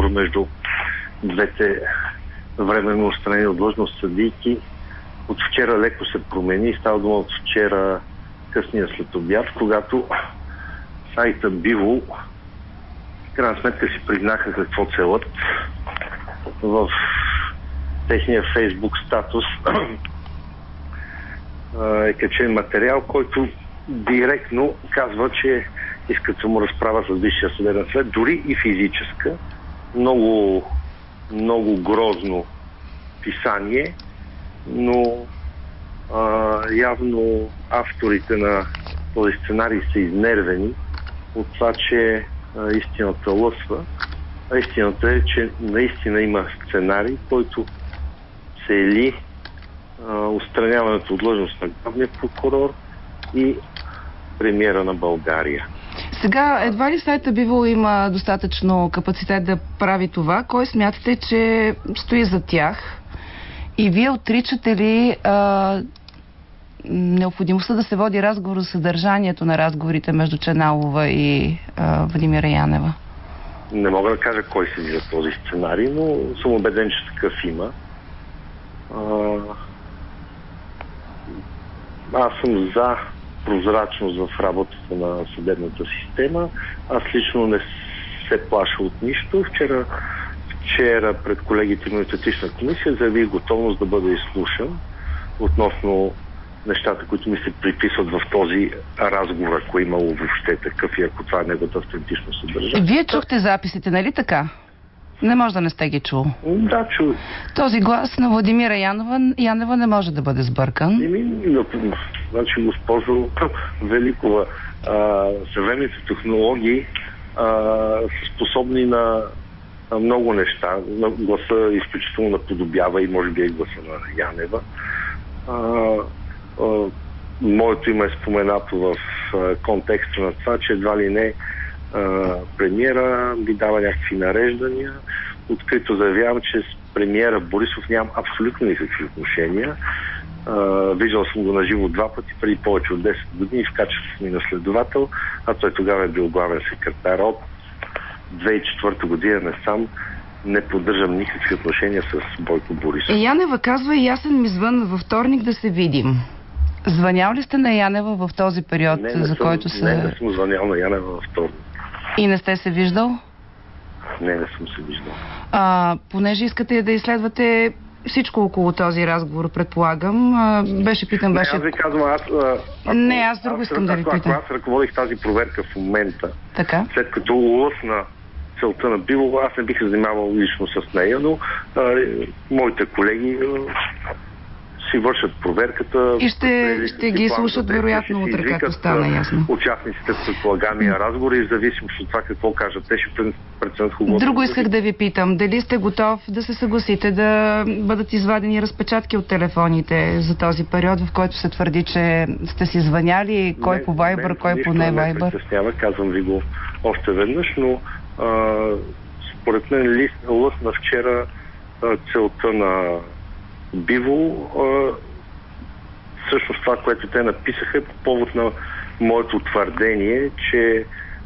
между двете временно отстранени от длъжност съдийки от вчера леко се промени. Става дума от вчера късния след обяд, когато сайта Биво в крайна сметка си признаха какво целят. В техния Фейсбук статус е качен материал, който директно казва, че искат да му разправа с Висшия съдебен съвет, дори и физическа. Много, много грозно писание, но явно авторите на този сценарий са изнервени от това, че истината лъсва. А истината е, че наистина има сценарий, който цели отстраняването от длъжност на главния прокурор и премиера на България. Сега, едва ли сайта Биво има достатъчно капацитет да прави това? Кой смятате, че стои за тях? И вие отричате ли необходимостта да се води разговор за съдържанието на разговорите между Ченалова и Владимира Янева? Не мога да кажа кой седи за този сценарий, но съм убеден, че такъв има. Аз съм за прозрачност в работата на съдебната система. Аз лично не се плаша от нищо. Вчера пред колегите на Етична комисия заявих готовност да бъда изслушан относно нещата, които ми се приписват в този разговор, ако е имало въобще такъв и ако това е неговото автентично съдържание. Вие чухте записите, нали така? Не може да не сте ги чул. Да, чух. Този глас на Владимира Янева не може да бъде сбъркан. Значи, госпожо Великова, съвременните технологии са способни на много неща. Гласа изключително наподобява и може би и гласа на Янева. Моето име е споменато в контекста на това, че едва ли не премиера ми дава някакви нареждания. Открито заявявам, че с премиера Борисов нямам абсолютно никакви отношения. Виждал съм го наживо 2 пъти преди повече от 10 години в качеството ми на следовател, а той тогава е бил главен секретар. От 2004 година насам не поддържам никакви отношения с Бойко Борисов. Янева казва: ясен ми звън във вторник да се видим. Звънял ли сте на Янева в този период, за който се... Не съм звънял на Янева във вторник. И не сте се виждал? Не съм се виждал. Понеже искате да изследвате всичко около този разговор, предполагам. Аз ви казвам, аз друго искам да ви питам. Ако аз ръководих тази проверка в момента, така? След като лъсна целта на Билова, аз не бих се занимавал лично с нея, но моите колеги си вършат проверката. И ще ги слушат вероятно утре, както стана ясно. Участниците в предполагамия разговор и в зависимост от това какво кажат. Те ще преценят хубаво. Друго исках да ви питам. Дали сте готов да се съгласите да бъдат извадени разпечатки от телефоните за този период, в който се твърди, че сте си звъняли, кой по Viber, кой по не Viber? Казвам ви го още веднъж, но според мен лъсна вчера целта на Биво. Всъщност това, което те написаха, е по повод на моето твърдение, че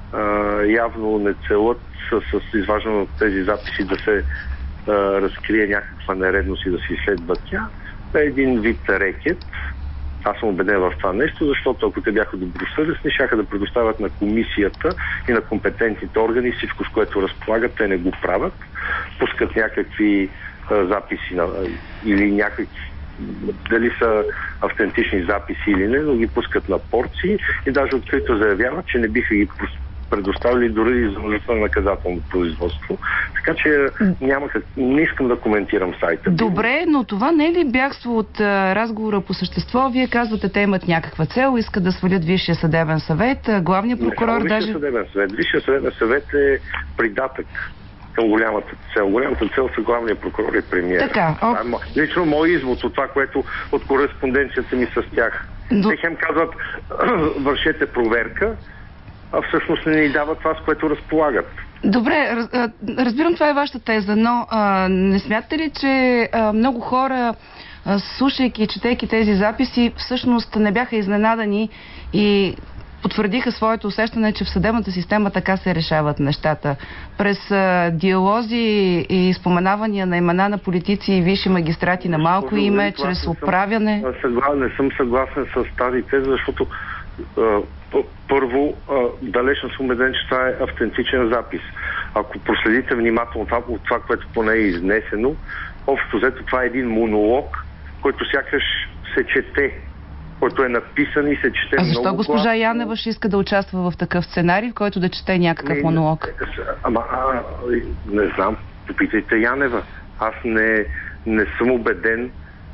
явно не целят с изваждане от тези записи да се разкрие някаква нередност и да се изследва тя. Това е един вид рекет. Аз съм убеден в това нещо, защото ако те бяха добросъвестни, щяха да предоставят на комисията и на компетентните органи всичко, с което разполагат. Те не го правят. Пускат някакви записи или някакви, дали са автентични записи или не, но ги пускат на порции и даже открито заявяват, че не биха ги предоставили дори за нуждата на наказателно производство. Така че не искам да коментирам сайта. Добре, но това не е ли бягство от разговора по същество? Вие казвате, те имат някаква цел, искат да свалят Висшия съдебен съвет, главният прокурор даже... Висшия съдебен съвет е придатък към голямата цел. Голямата цел са главния прокурор и премиер. Така, лично мой извод от това, което от кореспонденцията ми с тях. Те хем казват, вършете проверка, а всъщност не ни дават това, с което разполагат. Добре, разбирам, това е вашата теза, но не смятате ли, че много хора, слушайки и четейки тези записи, всъщност не бяха изненадани и потвърдиха своето усещане, че в съдебната система така се решават нещата. През диалози и споменавания на имена на политици и висши магистрати на малко име, чрез оправяне. Не съм съгласен с тази теза, защото първо, далеч не съм убеден, че това е автентичен запис. Ако проследите внимателно от това, което поне е изнесено, общо взето това е един монолог, който сякаш се чете, който е написан и се чете много. А защо госпожа Янева ще иска да участва в такъв сценарий, в който да чете някакъв монолог? Не знам. Попитайте Янева. Аз не съм убеден,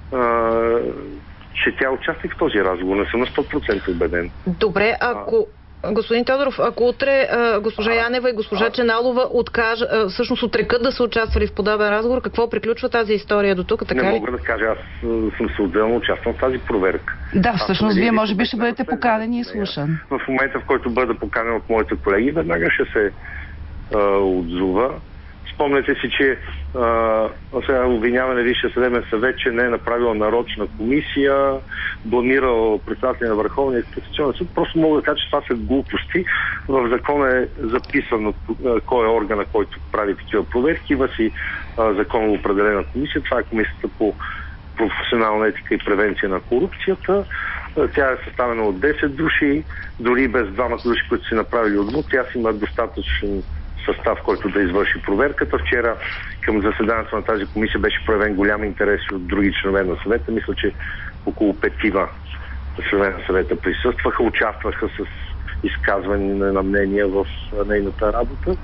че тя участва в този разговор. Не съм на 100% убеден. Добре, господин Тодоров, ако утре госпожа Янева и госпожа Ченалова всъщност отрекат да са участвали в подобен разговор, какво приключва тази история до тук? Така не ли? Мога да кажа, аз съм се отделно участвал в тази проверка. Да, всъщност вие може би ще бъдете поканени и слушан. В момента, в който бъда поканен от моите колеги, веднага ще се отзова. Спомняте си, че сега обвиняване Висшия съдебен съвет, че не е направил нарочна комисия, бламирал председателя на Върховния касационен съд. Просто мога да кажа, че това са глупости. В закона е записано кой е органа, който прави такива проверки. Има си законово определена комисия. Това е комисията по професионална етика и превенция на корупцията. Тя е съставена от 10 души, дори без двамата души, които си направили отвод. Тя си има достатъчен състав, който да извърши проверката. Вчера към заседанието на тази комисия беше проявен голям интерес от други членове на съвета. Мисля, че около 5 членове на съвета присъстваха, участваха с изказване на мнения в нейната работа.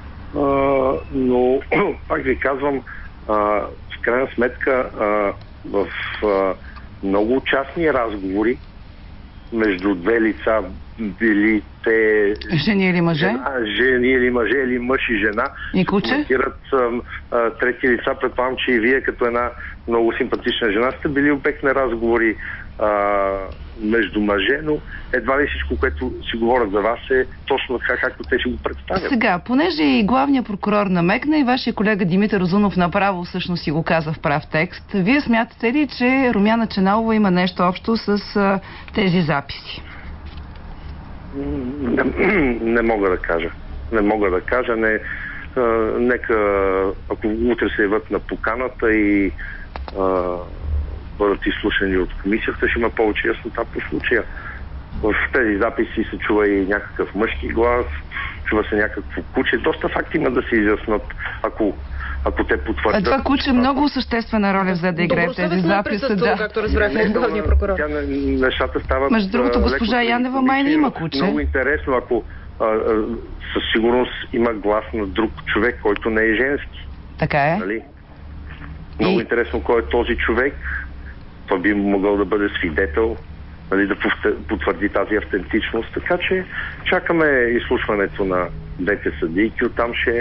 Но, пак ви казвам, в крайна сметка в много частни разговори между две лица, били те жени или мъже? Жени или мъже, или мъж и жена. И куче? Трети лица. Предполагам, че и вие като една много симпатична жена сте били обект на разговори между мъже, но едва ли всичко, което си говорят за вас е точно така, както те си го представят. Сега, понеже и главният прокурор намекна и вашия колега Димитър Узунов направо всъщност си го каза в прав текст, вие смятате ли, че Румяна Ченалова има нещо общо с тези записи? Не мога да кажа. Не мога да кажа. Нека, ако утре се явят на поканата и бъдат изслушани от комисията, ще има повече яснота по случая. В тези записи се чува и някакъв мъжки глас, чува се някакво куче. Доста факти има да се изяснат, ако те потвърдят. Това куче много съществена роля взе да играе в тези записи. Да. Както разбрахме главния прокурор. Нещата стават. Между другото, госпожа Янева май не има куче. Много интересно, ако със сигурност има глас на друг човек, който не е женски. Така е. Нали? Много интересно кой е този човек. Той би могъл да бъде свидетел, нали, да потвърди тази автентичност. Така че чакаме изслушването на двете съдийки. Оттам ще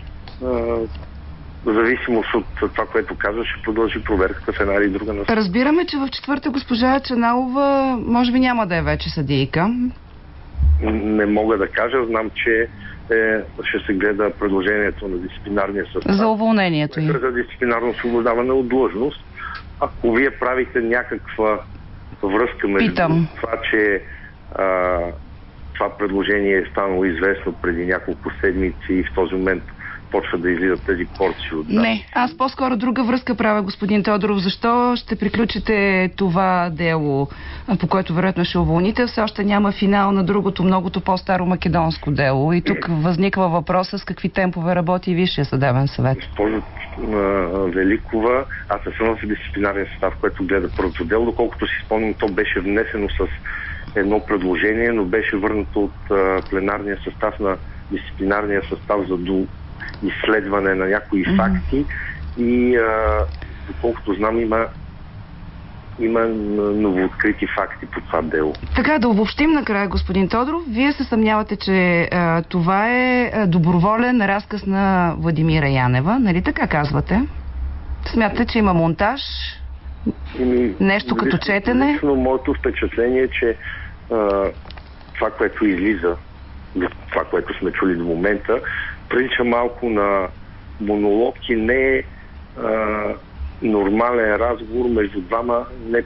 в зависимост от това, което казва, ще продължи проверката в една или друга насока. Разбираме, че в четвърта госпожа Ченалова може би няма да е вече съдийка. Не мога да кажа. Знам, че ще се гледа предложението на дисциплинарния състав. За уволнението им. За дисциплинарно освобождаване от длъжност. Ако вие правите някаква връзка между това, че това предложение е станало известно преди няколко седмици и в този момент почва да излизат тези порции от... Не, аз по-скоро друга връзка правя, господин Тодоров. Защо ще приключите това дело, по което вероятно ще уволните? Все още няма финал на другото, многото по-старо македонско дело. И тук възниква въпроса с какви темпове работи Висшия съдебен съвет. Госпожо Великова, аз не съм в дисциплинарния състав, който гледа първото дело. Доколкото си спомням, то беше внесено с едно предложение, но беше върнато от пленарния състав на дисциплинарния състав за изследване на някои факти и доколкото знам има новооткрити факти по това дело. Така, да обобщим накрая, господин Тодоров. Вие се съмнявате, че това е доброволен разказ на Владимира Янева, нали така казвате? Смятате, че има монтаж? Нещо като четене? Моето впечатление е, че това, което излиза, това, което сме чули до момента, прилича малко на монолог и не е нормален разговор между двама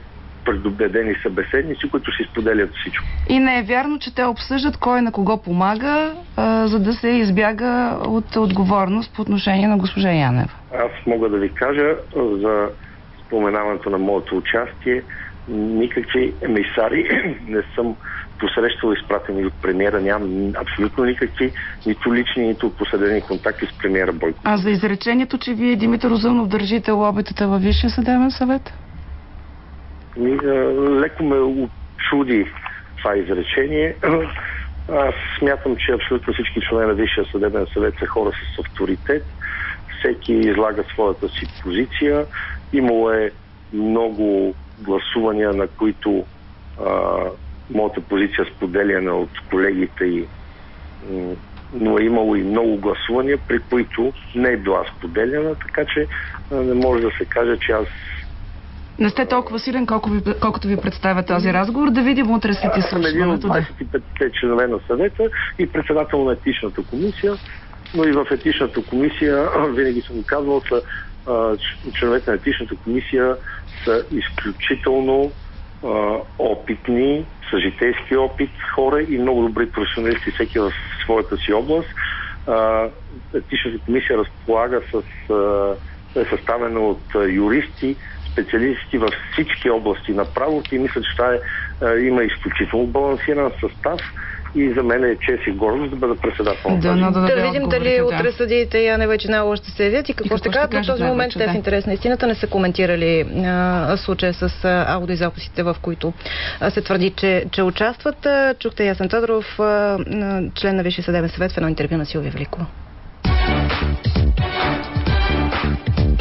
предубедени събеседници, които си споделят всичко. И не е вярно, че те обсъждат кой на кого помага, за да се избяга от отговорност по отношение на госпожа Янева. Аз мога да ви кажа за споменаването на моето участие. Никакви емисари не съм посрещал изпратени от премиера. Нямам абсолютно никакви нито лични, нито посредени контакти с премиера Бойко. А за изречението, че вие, Димитър Узунов, държите лобитата във Висшия съдебен съвет? Леко ме очуди това изречение. Аз смятам, че абсолютно всички членове на Висшия съдебен съвет са хора с авторитет. Всеки излага своята си позиция. Имало е много гласувания, на които моята позиция споделяна от колегите и но е имало и много гласувания, при които не е била споделяна, така че не може да се каже, че аз не сте толкова силен, колкото ви представя този разговор. Да видим утре след изслушването. Аз съм един от 25 членове на съвета и председател на етичната комисия, но и в етичната комисия, винаги съм казвал, членовете на етичната комисия са изключително опитни, с житейски опит хора и много добри професионалисти, всеки в своята си област. Етичната комисия разполага е съставена от юристи, специалисти във всички области на правото и мисля, че това има изключително балансиран състав и за мен е чест и гордост да бъда председател. Да видим дали утре съдиите Янева и Чиналова ще се явят и какво ще кажат. До този момент те в интерес на истината не са коментирали случая с аудиозаписите, в които се твърди, че участват. Чухте Ясен Тодоров, член на Висшия съдебен съвет, в едно интервю на Силвия Великова.